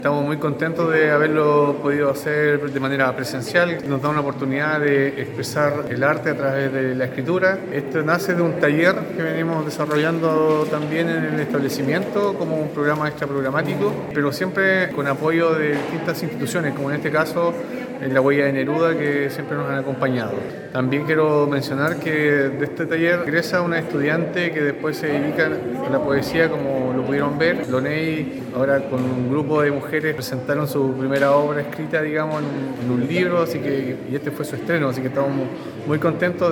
Estamos muy contentos de haberlo podido hacer de manera presencial. Nos da una oportunidad de expresar el arte a través de la escritura. Esto nace de un taller que venimos desarrollando también en el establecimiento como un programa extraprogramático, pero siempre con apoyo de distintas instituciones, como en este caso en la Huella de Neruda, que siempre nos han acompañado. También quiero mencionar que de este taller egresa una estudiante que después se dedica a la poesía, como lo pudieron ver. Loney, ahora con un grupo de mujeres, presentaron su primera obra escrita, digamos, en un libro, y este fue su estreno, así que estamos muy contentos